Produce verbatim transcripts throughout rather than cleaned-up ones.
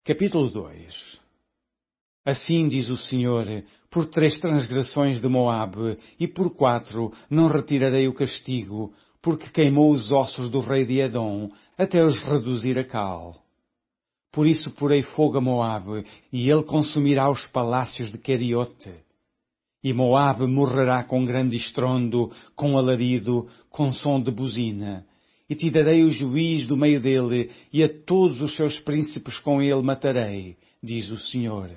Capítulo dois. Assim diz o Senhor: por três transgressões de Moabe, e por quatro não retirarei o castigo, porque queimou os ossos do rei de Edom, até os reduzir a cal. Por isso porei fogo a Moabe, e ele consumirá os palácios de Queriote. E Moabe morrerá com grande estrondo, com alarido, com som de buzina. E tirarei o juiz do meio dele, e a todos os seus príncipes com ele matarei, diz o Senhor.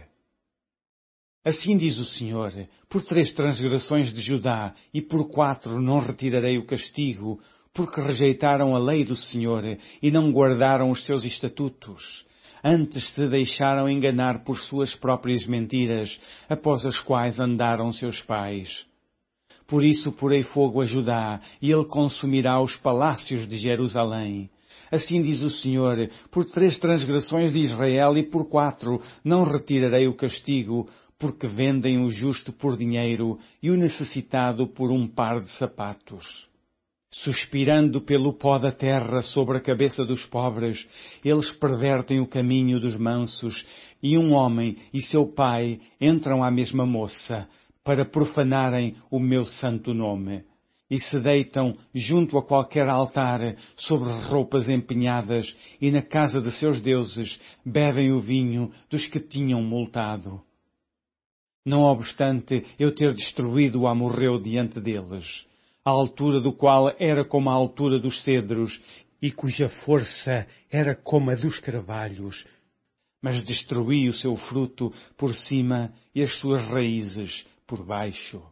Assim diz o Senhor: por três transgressões de Judá, e por quatro não retirarei o castigo, porque rejeitaram a lei do Senhor, e não guardaram os seus estatutos. Antes se deixaram enganar por suas próprias mentiras, após as quais andaram seus pais. Por isso porei fogo a Judá, e ele consumirá os palácios de Jerusalém. Assim diz o Senhor: por três transgressões de Israel e por quatro não retirarei o castigo, porque vendem o justo por dinheiro e o necessitado por um par de sapatos. Suspirando pelo pó da terra sobre a cabeça dos pobres, eles pervertem o caminho dos mansos, e um homem e seu pai entram à mesma moça, para profanarem o meu santo nome, e se deitam junto a qualquer altar sobre roupas empenhadas, e na casa de seus deuses bebem o vinho dos que tinham multado. Não obstante eu ter destruído o amorreu diante deles, a altura do qual era como a altura dos cedros, e cuja força era como a dos carvalhos, mas destruí o seu fruto por cima e as suas raízes por baixo.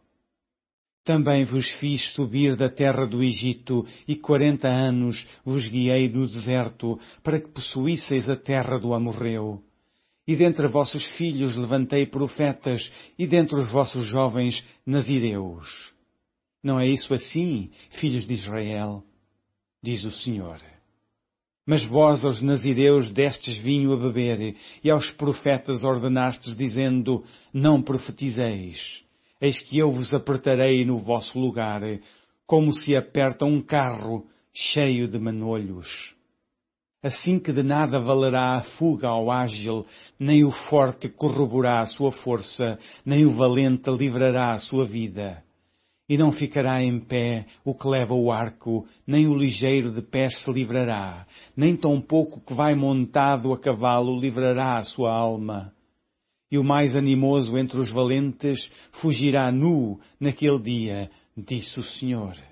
Também vos fiz subir da terra do Egito, e quarenta anos vos guiei no deserto, para que possuísseis a terra do amorreu. E dentre vossos filhos levantei profetas, e dentre os vossos jovens nazireus. Não é isso assim, filhos de Israel? Diz o Senhor. Mas vós aos nazireus destes vinho a beber, e aos profetas ordenastes, dizendo: não profetizeis. Eis que eu vos apertarei no vosso lugar, como se aperta um carro cheio de manolhos. Assim que de nada valerá a fuga ao ágil, nem o forte corroborará a sua força, nem o valente livrará a sua vida. E não ficará em pé o que leva o arco, nem o ligeiro de pés se livrará, nem tampouco o que vai montado a cavalo livrará a sua alma. E o mais animoso entre os valentes fugirá nu naquele dia, disse o Senhor.